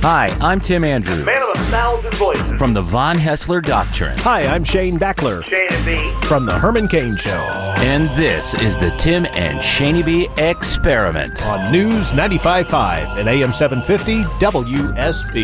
Hi, I'm Tim Andrews. Man of 1,000 voices. From the Von Hessler Doctrine. Hi, I'm Shane Backler. Shane and B. From the Herman Cain Show. And this is the Tim and Shaney B Experiment. On News 95.5 and AM 750 WSB.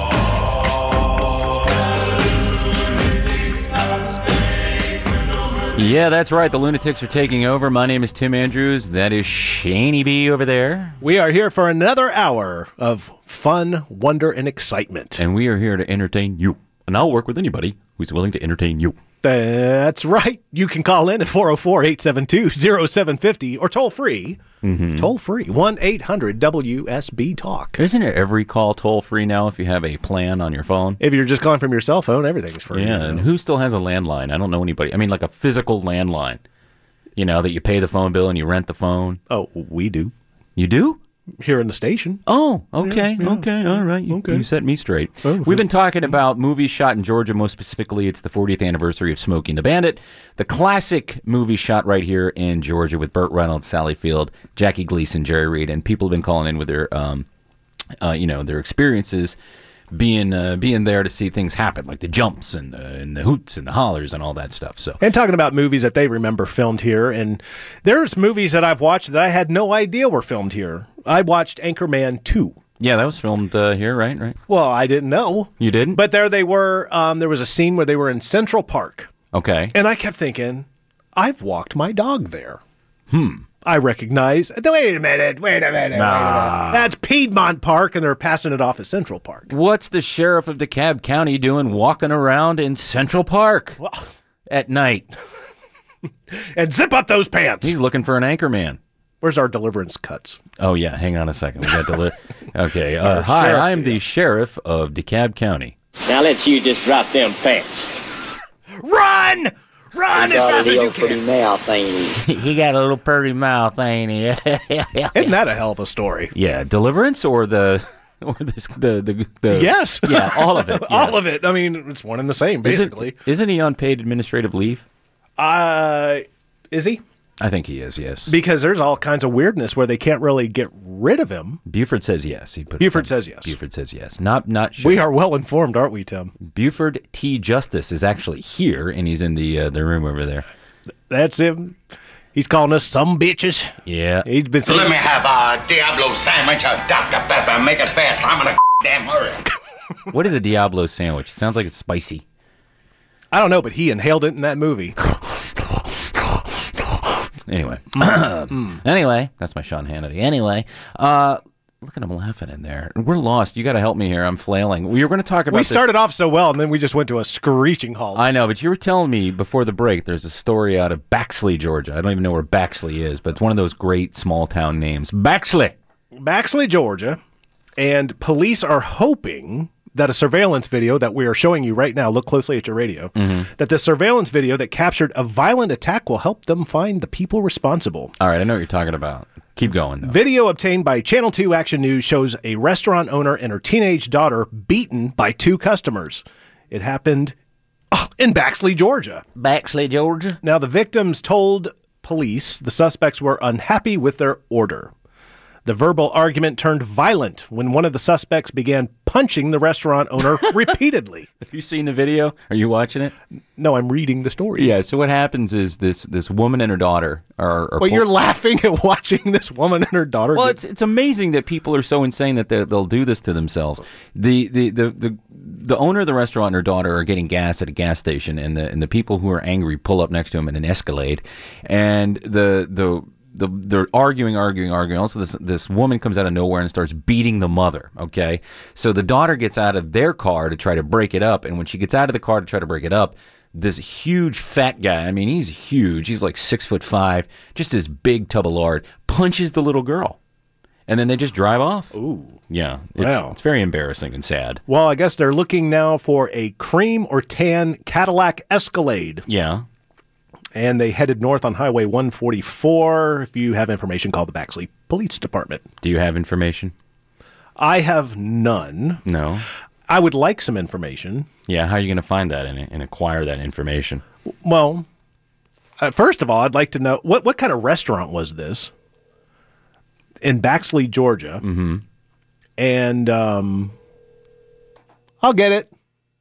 Yeah, that's right. The lunatics are taking over. My name is Tim Andrews. That is Shaney B over there. We are here for another hour of fun, wonder, and excitement. And we are here to entertain you. And I'll work with anybody who's willing to entertain you. That's right. You can call in at 404-872-0750 or toll free. Toll free. 1-800-WSB-TALK. Isn't it every call toll free now if you have a plan on your phone? If you're just calling from your cell phone, everything's free. Yeah, and who still has a landline? I don't know anybody. I mean, like a physical landline. You know, that you pay the phone bill and you rent the phone. Oh, we do. You do? Here in the station. Oh, okay, okay, all right. You set me straight. We've been talking about movies shot in Georgia. Most specifically, it's the 40th anniversary of Smokey and the Bandit. The classic movie shot right here in Georgia with Burt Reynolds, Sally Field, Jackie Gleason, Jerry Reed, and people have been calling in with their, their experiences being there to see things happen, like the jumps and the hoots and the hollers and all that stuff. So, and talking about movies that they remember filmed here, and there's movies that I've watched that I had no idea were filmed here. I watched Anchorman 2. Yeah, that was filmed here, right? Well, I didn't know. You didn't? But there they were. There was a scene where they were in Central Park. Okay. And I kept thinking, I've walked my dog there. I recognize. Wait a minute. That's Piedmont Park, and they're passing it off as Central Park. What's the sheriff of DeKalb County doing walking around in Central Park at night? And zip up those pants. He's looking for an Anchorman. Where's our deliverance cuts? Oh, yeah. Hang on a second. We got Okay. Hi, I'm the sheriff of DeKalb County. Now let's you just drop them pants. Run! Run as fast as you can. Mouth, ain't he? He got a little pretty mouth, ain't he? Isn't that a hell of a story? Yeah. Deliverance or the Yes. Yeah, all of it. Yeah. All of it. I mean, it's one and the same, basically. Isn't he on paid administrative leave? Is he? I think he is, yes. Because there's all kinds of weirdness where they can't really get rid of him. Buford says yes. Buford says yes. Buford says yes. Not sure. We are well informed, aren't we, Tim? Buford T. Justice is actually here, and he's in the room over there. That's him. He's calling us some bitches. Yeah. He's been saying, Let me have a Diablo sandwich, a Dr. Pepper, make it fast. I'm in a damn hurry. What is a Diablo sandwich? It sounds like it's spicy. I don't know, but he inhaled it in that movie. Anyway. Anyway, that's my Sean Hannity. Anyway, look at him laughing in there. We're lost. You got to help me here. I'm flailing. We were going to talk about We started off so well, and then we just went to a screeching halt. I know, but you were telling me before the break there's a story out of Baxley, Georgia. I don't even know where Baxley is, but it's one of those great small town names. Baxley, Georgia. And police are hoping that a surveillance video that we are showing you right now, look closely at your radio, that the surveillance video that captured a violent attack will help them find the people responsible. All right, I know what you're talking about. Keep going, though. Video obtained by Channel 2 Action News shows a restaurant owner and her teenage daughter beaten by two customers. It happened in Baxley, Georgia. Baxley, Georgia? Now, the victims told police the suspects were unhappy with their order. The verbal argument turned violent when one of the suspects began punching the restaurant owner repeatedly. Have you seen the video? Are you watching it? No, I'm reading the story. Yeah, so what happens is this woman and her daughter are Well, you're laughing at watching this woman and her daughter. Well, it's amazing that people are so insane that they'll do this to themselves. The owner of the restaurant and her daughter are getting gas at a gas station, and the people who are angry pull up next to him in an Escalade, and they're arguing. Also, this woman comes out of nowhere and starts beating the mother, okay? So the daughter gets out of their car to try to break it up, and when she gets out of the car to try to break it up, this huge fat guy, I mean, he's huge, he's like 6'5", just this big tub of lard, punches the little girl. And then they just drive off. Ooh. Yeah. Wow. It's very embarrassing and sad. Well, I guess they're looking now for a cream or tan Cadillac Escalade. Yeah. And they headed north on Highway 144. If you have information, call the Baxley Police Department. Do you have information? I have none. No. I would like some information. Yeah, how are you going to find that and acquire that information? Well, first of all, I'd like to know, what kind of restaurant was this? In Baxley, Georgia. Mm-hmm. And I'll get it.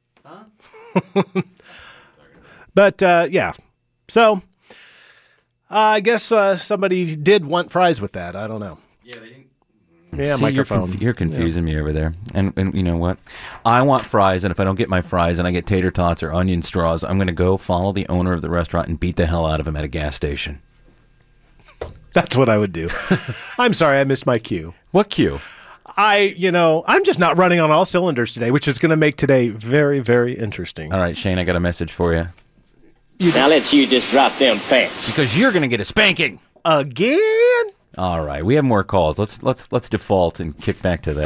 But, yeah. So, I guess somebody did want fries with that. I don't know. Yeah, they didn't. Yeah, See, microphone. You're confusing me over there. And you know what? I want fries, and if I don't get my fries and I get tater tots or onion straws, I'm going to go follow the owner of the restaurant and beat the hell out of him at a gas station. That's what I would do. I'm sorry, I missed my cue. What cue? I'm just not running on all cylinders today, which is going to make today very, very interesting. All right, Shane, I got a message for you. Now let's you just drop them pants. Because you're going to get a spanking. Again? All right, we have more calls. Let's default and kick back to that.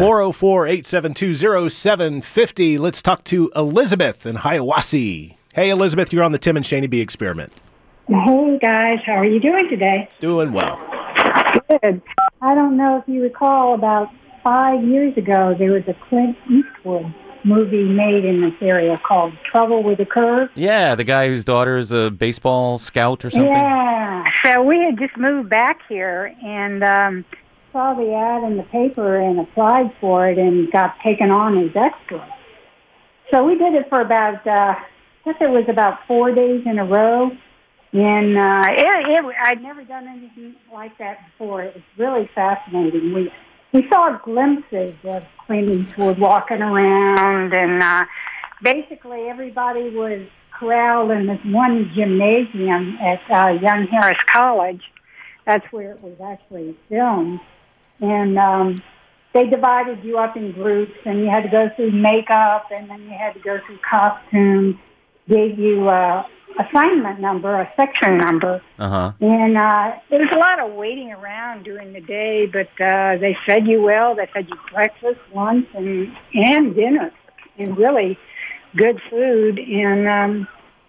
404-872-0750. Let's talk to Elizabeth in Hiawassee. Hey, Elizabeth, you're on the Tim and Shaney B experiment. Hey, guys. How are you doing today? Doing well. Good. I don't know if you recall, about 5 years ago, there was a Clint Eastwood movie made in this area called Trouble with a Curve. Yeah, the guy whose daughter is a baseball scout or something. Yeah. So we had just moved back here and saw the ad in the paper and applied for it and got taken on as extra. So we did it for about, I guess it was about 4 days in a row. And I'd never done anything like that before. It was really fascinating. We saw glimpses of Clint Eastwood walking around, and basically everybody was corralled in this one gymnasium at Young Harris College. That's where it was actually filmed. And they divided you up in groups, and you had to go through makeup, and then you had to go through costumes, gave you assignment number, a section number. Uh-huh. And there was a lot of waiting around during the day, but they fed you well. They fed you breakfast, lunch, and dinner, and really good food. And,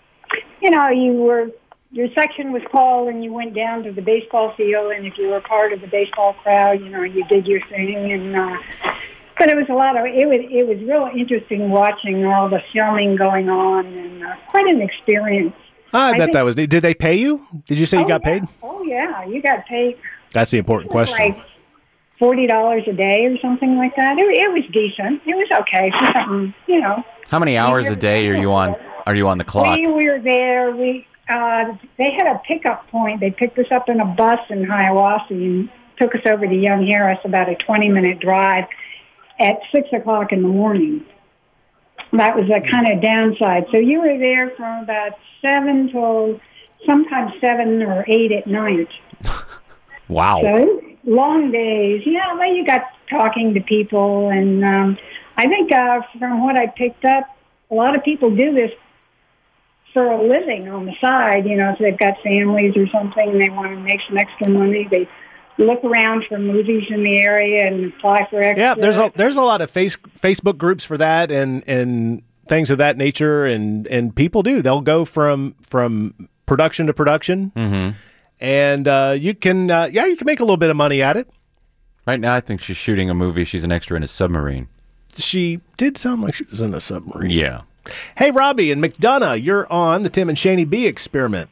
your section was called, and you went down to the baseball field, and if you were part of the baseball crowd, you did your thing. And but it was it was real interesting watching all the filming going on, and quite an experience. I bet that was. Did they pay you? Did you say you got paid? Oh yeah, you got paid. That's the important question. Like $40 a day or something like that. It was decent. It was okay for something, How many hours a day are you on? Are you on the clock? We were there. They had a pickup point. They picked us up in a bus in Hiawassee and took us over to Young Harris, about a 20-minute drive, at 6 o'clock in the morning. That was a kind of downside. So you were there from about 7 till sometimes 7 or 8 at night. Wow. So long days. Yeah, well, you got talking to people. And I think from what I picked up, a lot of people do this for a living on the side. If they've got families or something and they want to make some extra money, they look around for movies in the area and apply for extra. Yeah, there's a lot of Facebook groups for that and things of that nature, and people do. They'll go from production to production, and you can make a little bit of money at it. Right now, I think she's shooting a movie. She's an extra in a submarine. She did sound like she was in a submarine. Yeah. Hey, Robbie and McDonough, you're on the Tim and Shaney B experiment.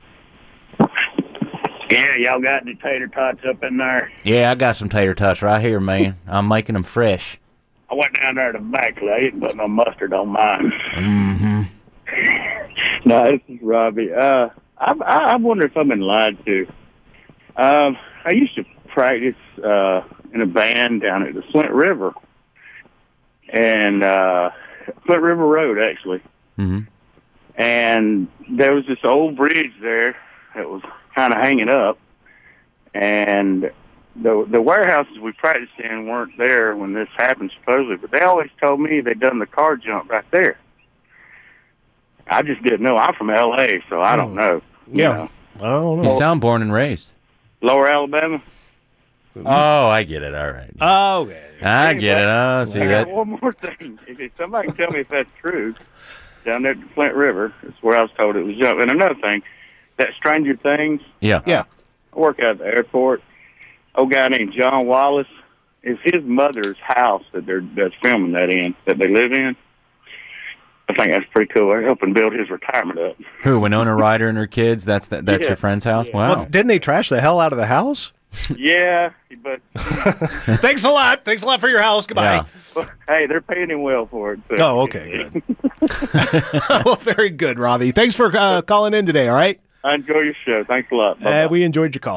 Yeah, y'all got any tater tots up in there? Yeah, I got some tater tots right here, man. I'm making them fresh. I went down there to back late, but no mustard on mine. Mm-hmm. No, this is Robbie. I wonder if I've been lied to. I used to practice in a band down at the Flint River, and Flint River Road, actually. Mm-hmm. And there was this old bridge there that was kind of hanging up, and the warehouses we practiced in weren't there when this happened, supposedly, but they always told me they'd done the car jump right there. I just didn't know. I'm from L.A., so I don't know. Yeah. I don't know. You sound born and raised. Lower Alabama? Oh, I get it. All right. Oh, okay. I get it. Oh, see I that? got one more thing. If somebody can tell me if that's true, down there at the Flint River, that's where I was told it was jump. And another thing, that Stranger Things, Yeah. Yeah. I work out at the airport. Old guy named John Wallace, is his mother's house that's filming that in, that they live in. I think that's pretty cool. They're helping build his retirement up. Who? Winona Ryder and her kids? That's Yeah. your friend's house? Yeah. Wow. Well, didn't they trash the hell out of the house? Yeah, but Thanks a lot. Thanks a lot for your house. Goodbye. Yeah. hey, they're paying him well for it. So. Oh, okay, good. Well, very good, Robbie. Thanks for calling in today, all right? I enjoy your show. Thanks a lot. Bye-bye. We enjoyed your call.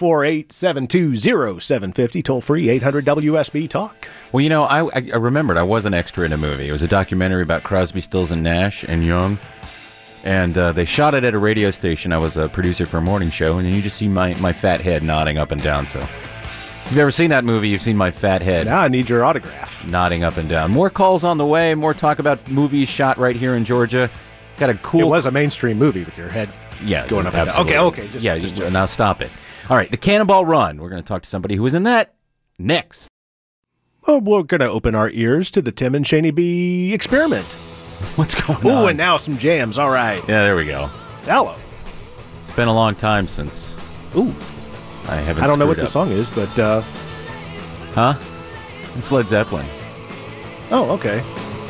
404-872-0750, toll-free, 800-WSB-TALK. Well, you know, I remembered I was an extra in a movie. It was a documentary about Crosby, Stills, and Nash and Young. And they shot it at a radio station. I was a producer for a morning show, and you just see my fat head nodding up and down. So if you've ever seen that movie, you've seen my fat head. Now I need your autograph. Nodding up and down. More calls on the way. More talk about movies shot right here in Georgia. Got a cool... It was a mainstream movie with your head going up and down. Okay. Just now stop it. All right, the Cannonball Run. We're going to talk to somebody who was in that next. Well, we're going to open our ears to the Tim and Shaney B experiment. What's going on? Ooh, and now some jams. All right. Yeah, there we go. Hello. It's been a long time since... Ooh. I don't know what the song is, but... Huh? It's Led Zeppelin. Oh, okay.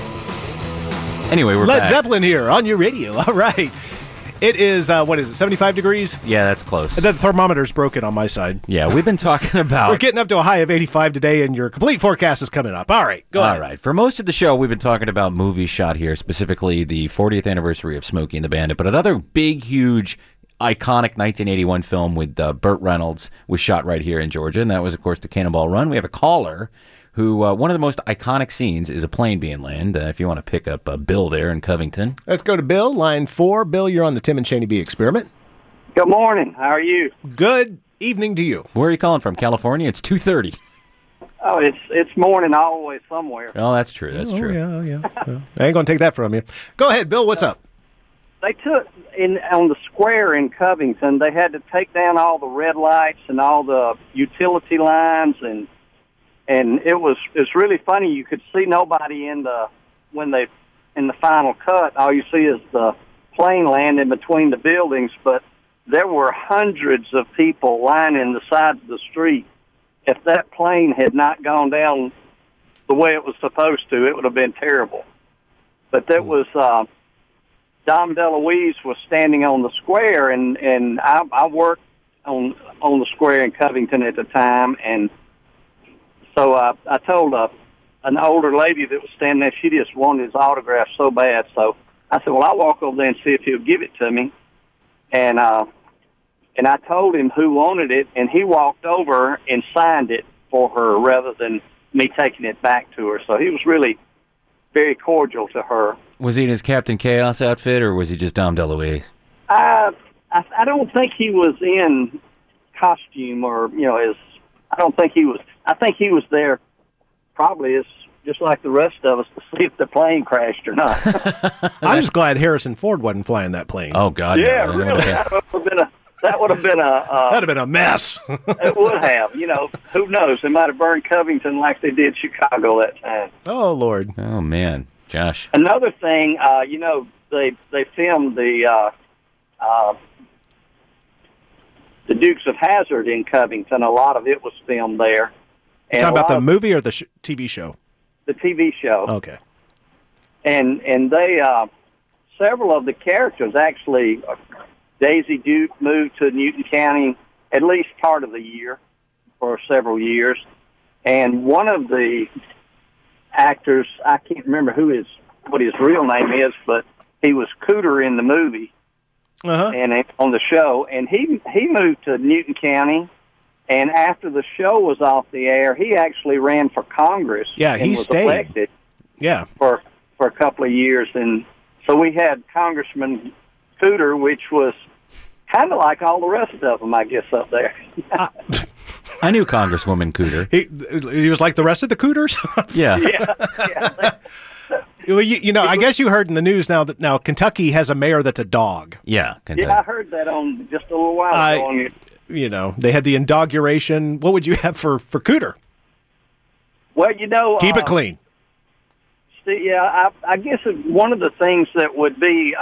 Anyway, we're Led back. Zeppelin here on your radio. All right. It is, 75 degrees? Yeah, that's close. The thermometer's broken on my side. Yeah, we've been talking about... We're getting up to a high of 85 today, and your complete forecast is coming up. All right, go ahead. All right. For most of the show, we've been talking about movies shot here, specifically the 40th anniversary of Smokey and the Bandit. But another big, huge, iconic 1981 film with Burt Reynolds was shot right here in Georgia, and that was, of course, the Cannonball Run. We have a caller who, one of the most iconic scenes is a plane being landed. If you want to pick up Bill there in Covington. Let's go to Bill, line 4. Bill, you're on the Tim and Shaney B experiment. Good morning. How are you? Good evening to you. Where are you calling from? California? It's 2:30. Oh, it's morning always somewhere. Oh, that's true. That's true. Yeah. I ain't going to take that from you. Go ahead, Bill. What's up? They took on the square in Covington. They had to take down all the red lights and all the utility lines, and it's really funny. You could see nobody in the final cut. All you see is the plane landing between the buildings, but there were hundreds of people lining the sides of the street. If that plane had not gone down the way it was supposed to, it would have been terrible. But there was Dom DeLuise was standing on the square, and I worked on the square in Covington at the time, and so I told an older lady that was standing there, she just wanted his autograph so bad. So I said, well, I'll walk over there and see if he'll give it to me. And I told him who wanted it, and he walked over and signed it for her rather than me taking it back to her. So he was really very cordial to her. Was he in his Captain Chaos outfit, or was he just Dom DeLuise? I don't think he was in costume or, I don't think he was. I think he was there probably as just like the rest of us to see if the plane crashed or not. I'm just glad Harrison Ford wasn't flying that plane. Oh, God. Yeah, no. really. That would have been That'd have been a mess. It would have. Who knows? They might have burned Covington like they did Chicago that time. Oh, Lord. Oh, man. Josh. Another thing, they filmed the Dukes of Hazzard in Covington. A lot of it was filmed there. You talking about the movie or the TV show? The TV show. Okay. And they, several of the characters actually, Daisy Duke moved to Newton County at least part of the year for several years. And one of the actors, I can't remember what his real name is, but he was Cooter in the movie and on the show. And he moved to Newton County. And after the show was off the air, he actually ran for Congress. Yeah, he stayed. Elected for a couple of years. And so we had Congressman Cooter, which was kind of like all the rest of them, I guess, up there. I knew Congresswoman Cooter. He was like the rest of the Cooters? Yeah. Yeah. Well, I guess you heard in the news now Kentucky has a mayor that's a dog. Yeah, Kentucky. Yeah, I heard that on just a little while ago. They had the inauguration. What would you have for Cooter? Well, keep it clean. Yeah, I guess one of the things that would be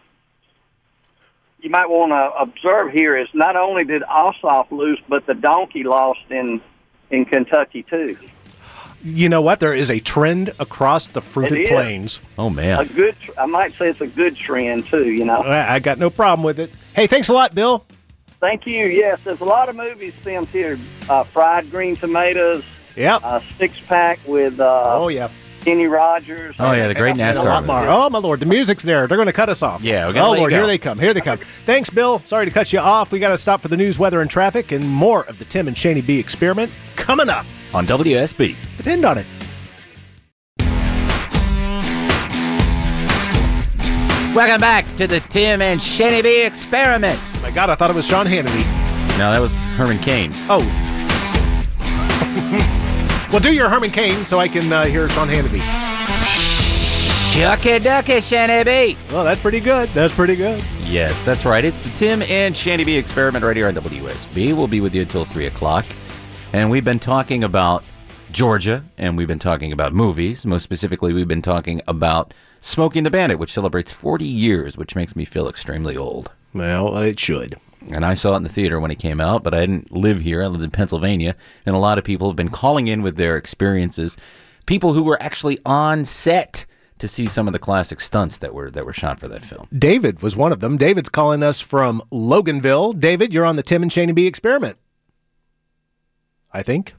you might want to observe here is not only did Ossoff lose, but the donkey lost in Kentucky too. You know what? There is a trend across the fruited plains. Oh man, I might say it's a good trend too. I got no problem with it. Hey, thanks a lot, Bill. Thank you. Yes, there's a lot of movies filmed here. Fried Green Tomatoes. Yep. Six Pack with oh yeah, Kenny Rogers. Oh yeah, the great and a NASCAR lot more. movie. Oh my Lord, the music's there. They're going to cut us off. Yeah, we're gonna oh let you Lord, go. here they come. Here they come. Thanks, Bill. Sorry to cut you off. We got to stop for the news, weather, and traffic, and more of the Tim and Shaney B experiment coming up On WSB. Depend on it. Welcome back to the Tim and Shaney B experiment. My God, I thought it was Sean Hannity. No, that was Herman Cain. Oh. Well, do your Herman Cain so I can hear Sean Hannity. Shucky ducky, Shaney B. Well, that's pretty good. That's pretty good. Yes, that's right. It's the Tim and Shaney B experiment right here on WSB. We'll be with you until 3 o'clock. And we've been talking about Georgia, and we've been talking about movies. Most specifically, we've been talking about Smokey and the Bandit, which celebrates 40 years, which makes me feel extremely old. Well, it should. And I saw it in the theater when it came out, but I didn't live here. I lived in Pennsylvania, and a lot of people have been calling in with their experiences. People who were actually on set to see some of the classic stunts that were shot for that film. David was one of them. David's calling us from Loganville. David, you're on the Tim and Shaney B experiment. I think.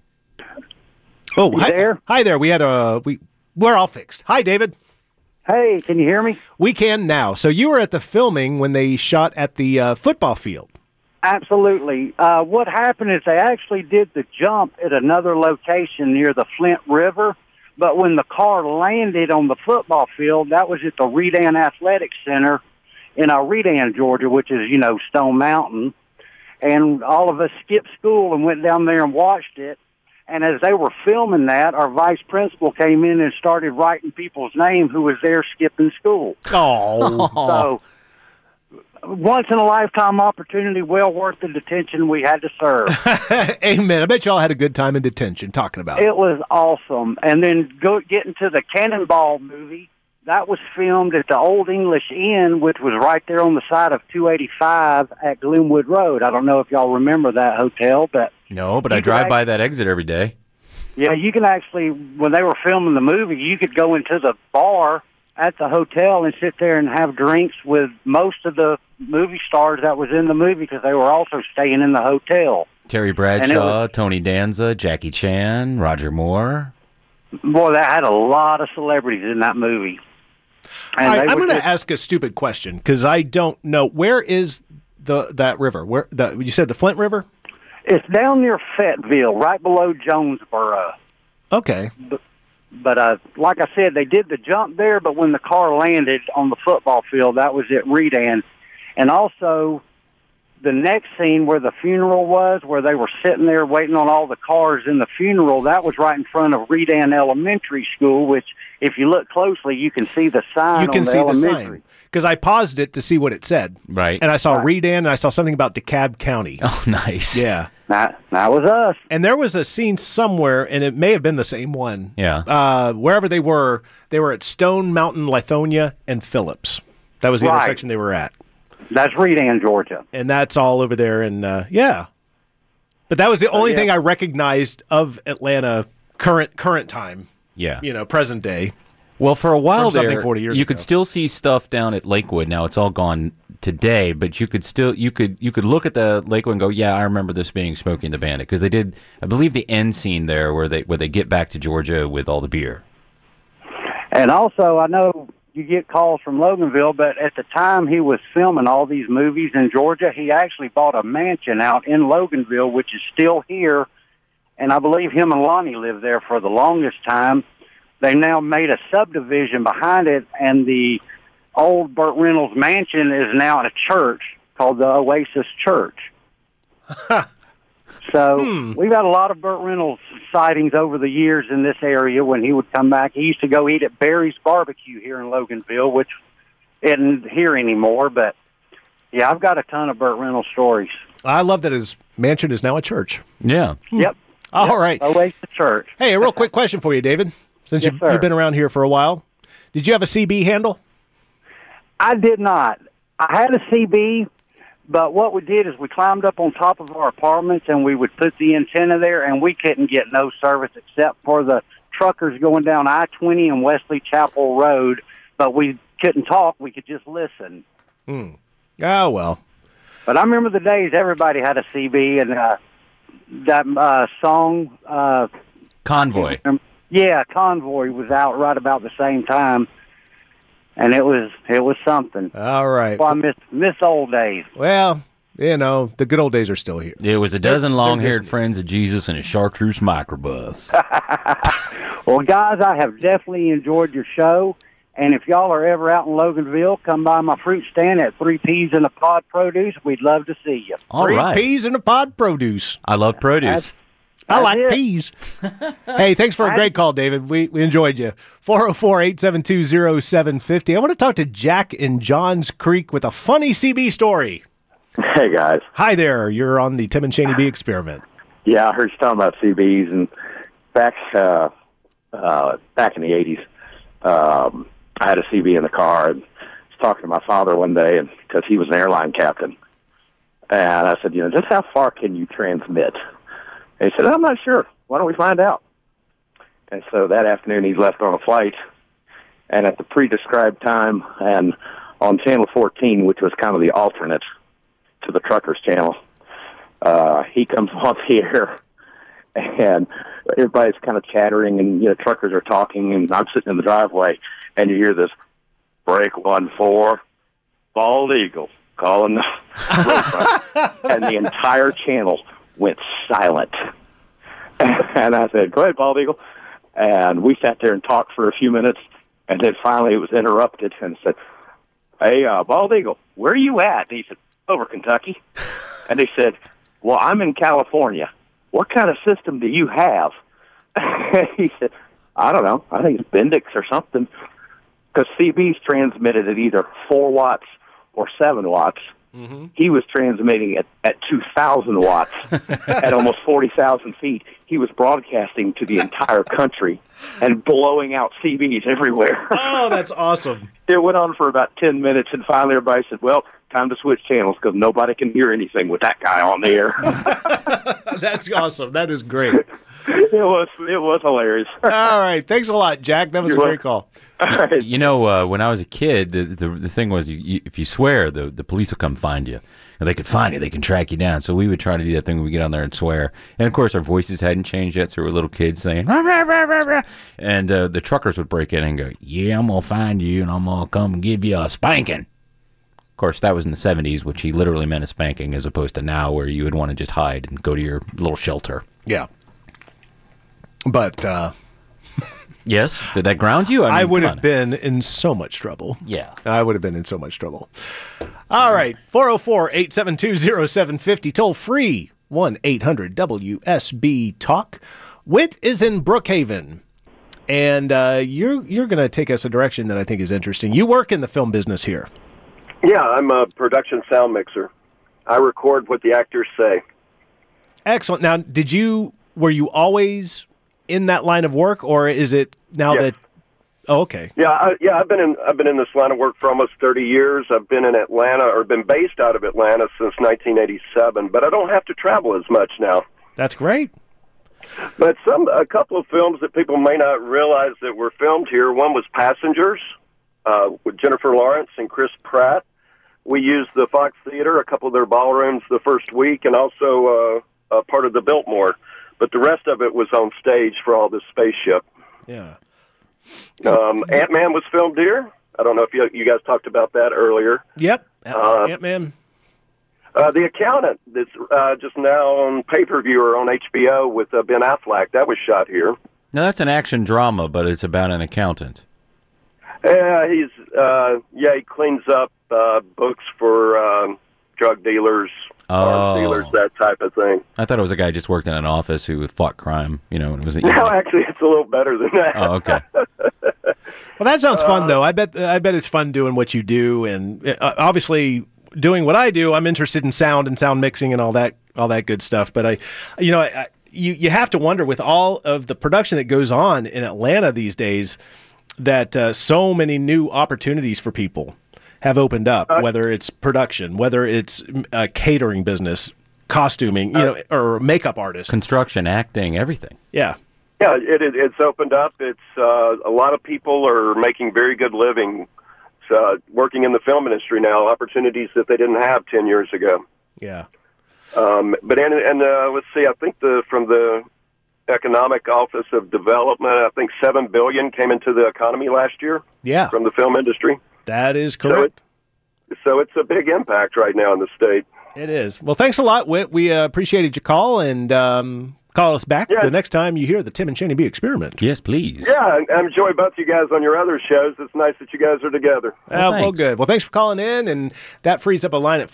Oh, hi there. Hi there. We're all fixed. Hi, David. Hey, can you hear me? We can now. So you were at the filming when they shot at the football field. Absolutely. What happened is they actually did the jump at another location near the Flint River, but when the car landed on the football field, that was at the Redan Athletic Center in Redan, Georgia, which is, Stone Mountain. And all of us skipped school and went down there and watched it. And as they were filming that, our vice principal came in and started writing people's names who was there skipping school. Oh. So, once-in-a-lifetime opportunity, well worth the detention we had to serve. Amen. I bet y'all had a good time in detention talking about it. It was awesome. And then getting to the Cannonball movie, that was filmed at the Old English Inn, which was right there on the side of 285 at Glenwood Road. I don't know if y'all remember that hotel, but... No, but I drive by that exit every day. Yeah, you can actually, when they were filming the movie, you could go into the bar at the hotel and sit there and have drinks with most of the movie stars that was in the movie because they were also staying in the hotel. Terry Bradshaw, Tony Danza, Jackie Chan, Roger Moore. Boy, that had a lot of celebrities in that movie. And All right, I'm going to ask a stupid question because I don't know. Where is that river? You said the Flint River? It's down near Fayetteville, right below Jonesboro. Okay. But like I said, they did the jump there, but when the car landed on the football field, that was at Redan. And also, the next scene where the funeral was, where they were sitting there waiting on all the cars in the funeral, that was right in front of Redan Elementary School, which, if you look closely, you can see the sign on the elementary. Because I paused it to see what it said. Right. And I saw Redan, and I saw something about DeKalb County. Oh, nice. Yeah. That was us. And there was a scene somewhere, and it may have been the same one. Yeah. Wherever they were at Stone Mountain, Lithonia, and Phillips. That was the intersection they were at. That's Redan, Georgia. And that's all over there. And, yeah. But that was the only thing I recognized of Atlanta current time. Yeah. Present day. Well, for a while From something there, 40 years you ago. could still see stuff down at Lakewood. Now it's all gone today, but you could look at the Lakewood and go, yeah, I remember this being Smokey and the Bandit, because they did, I believe, the end scene there where they get back to Georgia with all the beer. And also, I know you get calls from Loganville, but at the time he was filming all these movies in Georgia, he actually bought a mansion out in Loganville, which is still here, and I believe him and Lonnie lived there for the longest time. They now made a subdivision behind it, and the old Burt Reynolds mansion is now at a church called the Oasis Church. So we've had a lot of Burt Reynolds sightings over the years in this area when he would come back. He used to go eat at Barry's Barbecue here in Loganville, which isn't here anymore. But, yeah, I've got a ton of Burt Reynolds stories. I love that his mansion is now a church. Yeah. Yep. All right. Oasis Church. Hey, a real quick question for you, David. Since Yes, you've been around here for a while, did you have a CB handle? I did not. I had a CB, but what we did is we climbed up on top of our apartments and we would put the antenna there, and we couldn't get no service except for the truckers going down I-20 and Wesley Chapel Road, but we couldn't talk. We could just listen. Oh, well. But I remember the days everybody had a CB, and that song, Convoy. Yeah, Convoy was out right about the same time, and it was something. All right. Well, I miss old days. Well, the good old days are still here. It was a dozen long-haired friends of Jesus in a chartreuse microbus. Well, guys, I have definitely enjoyed your show. And if y'all are ever out in Loganville, come by my fruit stand at 3 Peas in a Pod Produce. We'd love to see you. All right. 3 Peas in a Pod Produce. I love produce. I like it. peas. Hey, thanks for a great call, David. We enjoyed you. 404-872-0750. I want to talk to Jack in Johns Creek with a funny CB story. Hey, guys. Hi there. You're on the Tim and Cheney Bee Experiment. Yeah, I heard you talking about CBs, and back in the 80s, I had a CB in the car, and I was talking to my father one day, and because he was an airline captain, and I said, just how far can you transmit? And he said, I'm not sure. Why don't we find out? And so that afternoon, he's left on a flight, and at the pre-described time, and on Channel 14, which was kind of the alternate to the Truckers Channel, he comes on the air, and everybody's kind of chattering, and truckers are talking, and I'm sitting in the driveway, and you hear this break 1-4, Bald Eagle calling the roadrunner, and the entire channel went silent. And I said, "Go ahead, Bald Eagle." And we sat there and talked for a few minutes, and then finally it was interrupted, and said, "Hey, Bald Eagle, where are you at?" And he said, "Over Kentucky." And they said, "Well, I'm in California. What kind of system do you have?" He said, "I don't know. I think it's Bendix or something." Because CB's transmitted at either 4 watts or 7 watts. Mm-hmm. He was transmitting at 2,000 watts at almost 40,000 feet. He was broadcasting to the entire country and blowing out CBs everywhere. Oh, that's awesome. It went on for about 10 minutes, and finally everybody said, "Well, time to switch channels because nobody can hear anything with that guy on the air." That's awesome. That is great. It was hilarious. All right. Thanks a lot, Jack. That was a great call. Right. When I was a kid, the thing was, if you swear, the police will come find you. And they could find you. They can track you down. So we would try to do that thing where we get on there and swear. And, of course, our voices hadn't changed yet, so we were little kids saying, "Rah, rah, rah, rah, rah." And the truckers would break in and go, "Yeah, I'm going to find you, and I'm going to come and give you a spanking." Of course, that was in the 70s, which he literally meant a spanking, as opposed to now where you would want to just hide and go to your little shelter. Yeah. But, yes? Did that ground you? I would have been in so much trouble. Yeah. I would have been in so much trouble. All right. 404-872-0750. Toll free. 1-800-WSB-TALK. Whit is in Brookhaven. And you're going to take us a direction that I think is interesting. You work in the film business here. Yeah, I'm a production sound mixer. I record what the actors say. Excellent. Now, were you always in that line of work, or is it now that? Oh, okay. Yeah, I've been in this line of work for almost 30 years. I've been in Atlanta, or been based out of Atlanta since 1987. But I don't have to travel as much now. That's great. But a couple of films that people may not realize that were filmed here. One was Passengers with Jennifer Lawrence and Chris Pratt. We used the Fox Theater, a couple of their ballrooms the first week, and also part of the Biltmore. But the rest of it was on stage for all this spaceship. Yeah. Ant-Man was filmed here. I don't know if you guys talked about that earlier. Yep. Ant-Man. The Accountant that's just now on pay-per-view or on HBO with Ben Affleck. That was shot here. Now, that's an action drama, but it's about an accountant. Yeah, he cleans up books for drug dealers, arms dealers, that type of thing. I thought it was a guy who just worked in an office who fought crime. And it was No, actually, it's a little better than that. Oh, okay. Well, that sounds fun, though. I bet it's fun doing what you do, and obviously doing what I do. I'm interested in sound and sound mixing and all that good stuff. But you have to wonder, with all of the production that goes on in Atlanta these days, that so many new opportunities for people have opened up, whether it's production, whether it's a catering business, costuming, or makeup artists. Construction, acting, everything. Yeah. Yeah, it's opened up. It's a lot of people are making very good living working in the film industry now, opportunities that they didn't have 10 years ago. Yeah. But let's see. I think from the Economic Office of Development, I think $7 billion came into the economy last year. Yeah. From the film industry. That is correct. So it's a big impact right now in the state. It is. Well, thanks a lot, Whit. We appreciated your call, and call us back the next time you hear the Tim and Shani B Experiment. Yes, please. Yeah, I enjoy both you guys on your other shows. It's nice that you guys are together. Well, good. Well, thanks for calling in, and that frees up a line at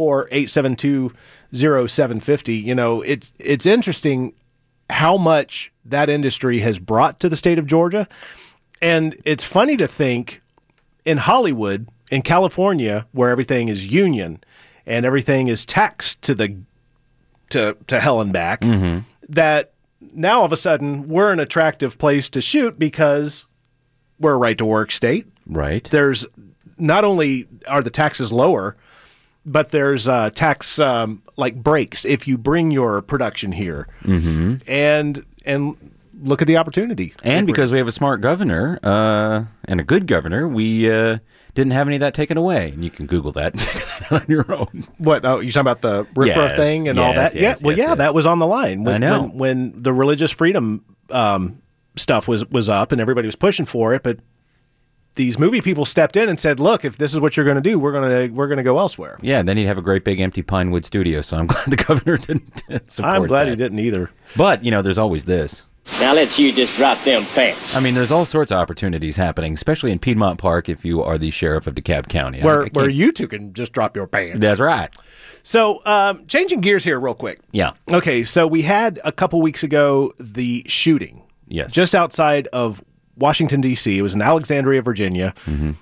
404-872-0750. You know, it's interesting how much that industry has brought to the state of Georgia, and it's funny to think in Hollywood, in California, where everything is union and everything is taxed to hell and back, that now all of a sudden we're an attractive place to shoot because we're a right-to-work state. Right. There's not only are the taxes lower, but there's tax like breaks if you bring your production here, and look at the opportunity. And because we have a smart governor and a good governor, we didn't have any of that taken away. And you can Google that and figure that out on your own. What? Oh, you're talking about the RFRA thing and all that? Yes, that was on the line. I know. When the religious freedom stuff was up and everybody was pushing for it, but these movie people stepped in and said, "Look, if this is what you're going to do, we're going to go elsewhere." Yeah, and then he'd have a great big empty Pinewood studio. So I'm glad the governor didn't support I'm glad that. he didn't either. But there's always this. Now let's you just drop them pants. I mean, there's all sorts of opportunities happening, especially in Piedmont Park if you are the sheriff of DeKalb County. Where you two can just drop your pants. That's right. So, changing gears here real quick. Yeah. Okay, so we had a couple weeks ago the shooting. Yes. Just outside of Washington, D.C. It was in Alexandria, Virginia.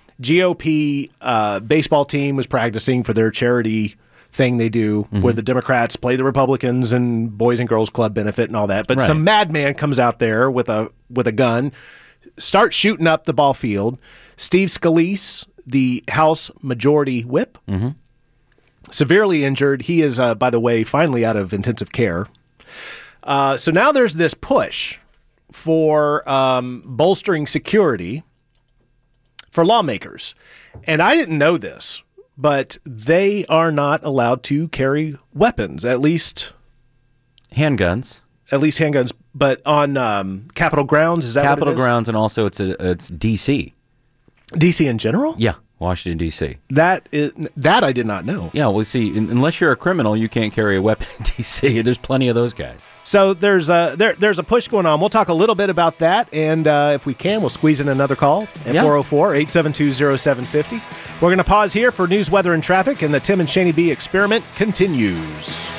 GOP baseball team was practicing for their charity thing they do where the Democrats play the Republicans and Boys and Girls Club benefit and all that. But some madman comes out there with a gun, starts shooting up the ball field. Steve Scalise, the House Majority Whip, severely injured. He is, by the way, finally out of intensive care. So now there's this push for bolstering security for lawmakers. And I didn't know this, but they are not allowed to carry weapons, at least handguns. But on Capitol grounds, is that Capitol what it is? grounds, and also it's D.C. D.C. in general? Yeah, Washington, D.C. That I did not know. Yeah, well, see, unless you're a criminal, you can't carry a weapon in D.C. There's plenty of those guys. So there's a push going on. We'll talk a little bit about that, and if we can, we'll squeeze in another call at 404-872-0750. We're going to pause here for news, weather, and traffic, and the Tim and Shani B Experiment continues.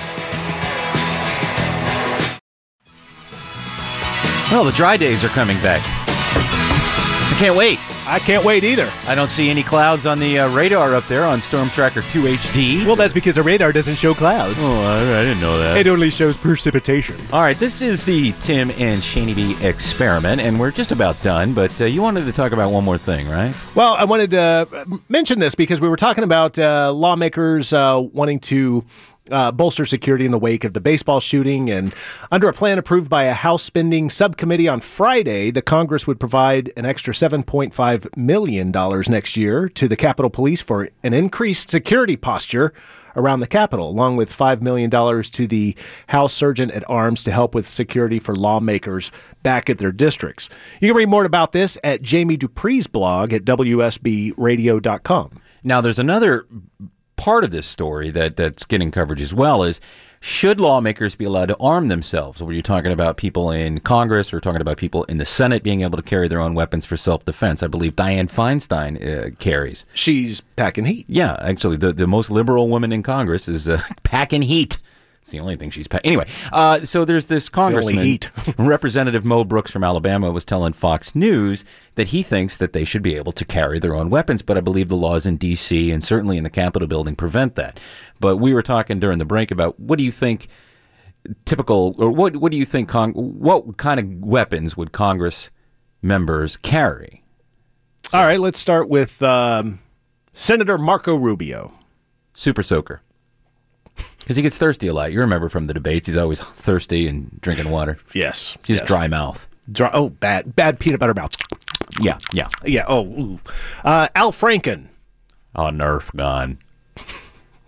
Well, the dry days are coming back. I can't wait. I can't wait either. I don't see any clouds on the radar up there on Storm Tracker 2 HD. Well, that's because the radar doesn't show clouds. Oh, I didn't know that. It only shows precipitation. All right, this is the Tim and Shani B Experiment, and we're just about done, but you wanted to talk about one more thing, right? Well, I wanted to mention this because we were talking about lawmakers wanting to bolster security in the wake of the baseball shooting. And under a plan approved by a House spending subcommittee on Friday, the Congress would provide an extra $7.5 million next year to the Capitol Police for an increased security posture around the Capitol, along with $5 million to the House Surgeon at Arms to help with security for lawmakers back at their districts. You can read more about this at Jamie Dupree's blog at WSBradio.com. Now, there's another part of this story that's getting coverage as well is, should lawmakers be allowed to arm themselves? Were you talking about people in Congress or talking about people in the Senate being able to carry their own weapons for self-defense? I believe Dianne Feinstein carries. She's packing heat. Yeah, actually, the most liberal woman in Congress is packing heat. It's the only thing she's packing. Anyway, so there's this congressman, Representative Mo Brooks from Alabama, was telling Fox News that he thinks that they should be able to carry their own weapons, but I believe the laws in D.C. and certainly in the Capitol building prevent that. But we were talking during the break about what do you think what do you think, what kind of weapons would Congress members carry? So, all right, let's start with Senator Marco Rubio. Super soaker. Because he gets thirsty a lot. You remember from the debates, he's always thirsty and drinking water. Yes. He's dry mouth. Bad peanut butter mouth. Yeah. Oh, Al Franken. Oh, Nerf gun.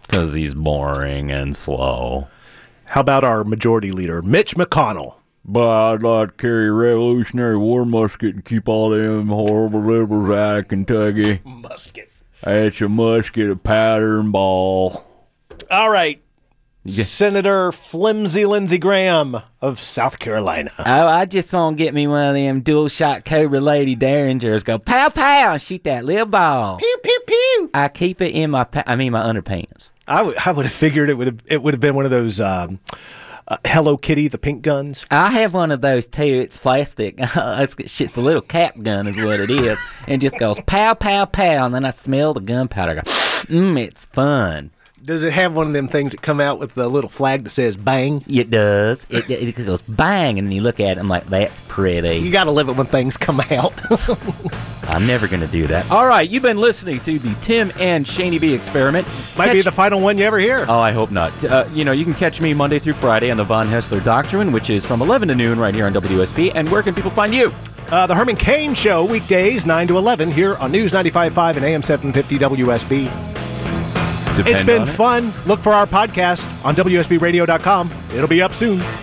Because he's boring and slow. How about our majority leader, Mitch McConnell? But I'd like to carry a Revolutionary War musket and keep all them horrible liberals out of Kentucky. Musket. It's a musket, a powder and ball. All right. Senator Flimsy Lindsey Graham of South Carolina. Oh, I just want to get me one of them dual-shot Cobra Lady Derringers. Go pow pow and shoot that little ball. Pew pew pew. I keep it in my underpants. I would have figured it would have been one of those Hello Kitty, the pink guns. I have one of those too. It's plastic. It's the little cap gun is what it is, and just goes pow pow pow, and then I smell the gunpowder. It's fun. Does it have one of them things that come out with the little flag that says bang? It does. It goes bang, and then you look at it, I'm like, that's pretty. You got to live it when things come out. I'm never going to do that. All right, you've been listening to the Tim and Shaney B experiment. Might be the final one you ever hear. Oh, I hope not. You can catch me Monday through Friday on the Von Hessler Doctrine, which is from 11 to noon right here on WSB. And where can people find you? The Herman Cain Show, weekdays 9 to 11 here on News 95.5 and AM 750 WSB. It's been fun. Look for our podcast on WSBradio.com. It'll be up soon.